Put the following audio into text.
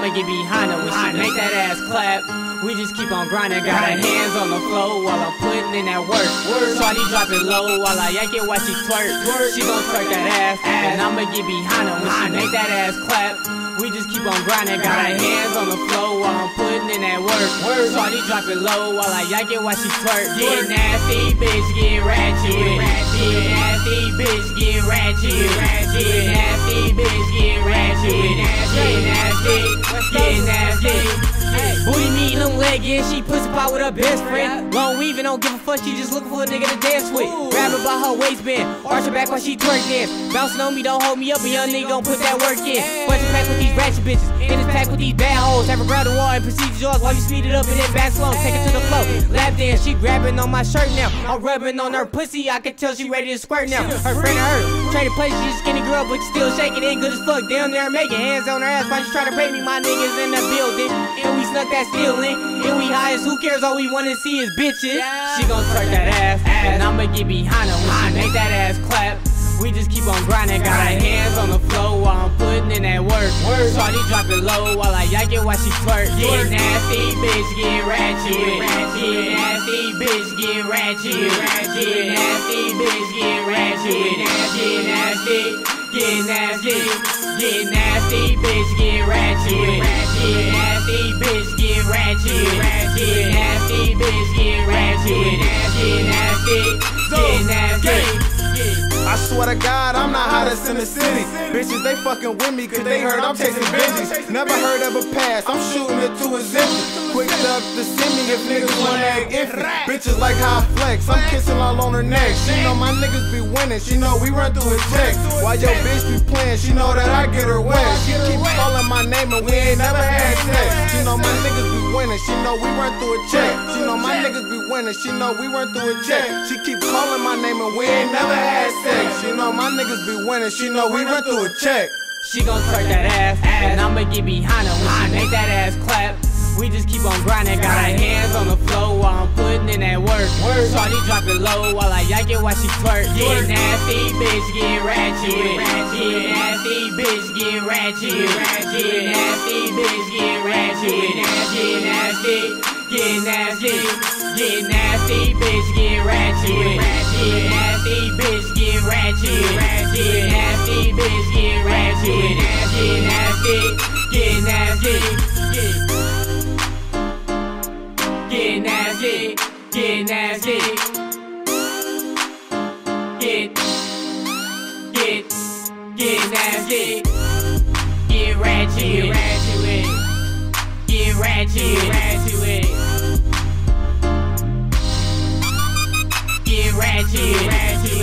I'ma get behind her when she make that ass clap. We just keep on grinding, got our hands on the floor while I'm putting in that work. Shawty drop it low while I yank it while she twerk. She gon' twerk that ass, and I'ma get behind her when she make that ass clap. We just keep on grinding, got our hands on the floor while I'm putting in that work. Shawty drop it low while I yank it while she twerk. Get nasty, bitch, get ratchet with it. Get nasty, bitch, get ratchet with it. Get nasty, bitch, get ratchet with it. Get nasty, get nasty. Booty meat, little leg, yeah, she pussy pop with her best friend. Long weaving, don't give a fuck, she just looking for a nigga to dance with. Grab her by her waistband, arch her back while she twerk dance. Bouncing on me, don't hold me up, a young nigga gon' put that work in. Bunch of pack with these ratchet bitches, and it's packed with these bad hoes. Have her grab the wall and proceed to yours while you speed it up and then back slow. Take it to the floor, lap dance, she grabbing on my shirt now. I'm rubbing on her pussy, I can tell she ready to squirt now. Her friend of hers, traded places, she's a skinny girl, but still shaking it, good as fuck. Down there making hands on her ass while she try to pay me. My niggas in the building, and we snuck that steal in. And we high as who cares, all we wanna see is bitches. She gon' twerk that ass, and I'ma get behind her when she make that ass clap. We just keep on grinding, got our hands on the floor while I'm putting in that work. Shawty drop it low while I yank it while she twerk. Get nasty, bitch, get ratchet with it. Get nasty, bitch, get ratchet with it. Get nasty, bitch, get ratchet with it. Get nasty, get nasty. Get nasty, bitch, get ratchet with it. Get nasty, bitch, get ratchet with it. Get nasty, bitch, get ratchet with it. Get nasty, get nasty. I swear to God, I'm the hottest in the city. Bitches, they fucking with me cause they heard I'm chasing bitches. Never heard of a pass, I'm shooting it to a zip. Quick up to send me if niggas wanna act iffy. Bitches like how I flex, I'm kissing all on her neck. She know my niggas be winning, she know we run through a check. While your bitch be playing, she know that I get her wet. She keep calling my name and we ain't never had sex. She know my niggas be winning, she know we run through a check. She know my niggas be winning, she know we run through a check. She keep calling my name and we ain't never had sex. She know my niggas be winning, she know we run through a check. She gon' twerk that ass, and I'ma get behind her when she make that ass clap. We just keep on grinding, got our hands on the floor while I'm putting in that work. Shawty drop it low while I yank it while she twerk. Get nasty, bitch, get ratchet with it. Get nasty, bitch, get ratchet with it. Get nasty, bitch, get ratchet with it. Get nasty, get nasty. Get nasty, bitch, get ratchet with it. Get nasty, bitch, get ratchet with it. Get nasty, bitch, get ratchet with it. Get nasty, get nasty. Get nasty, get nasty. Get nasty. Get ratchet, ratchet with it. Get ratchet, ratchet with it. Get ratchet, ratchet.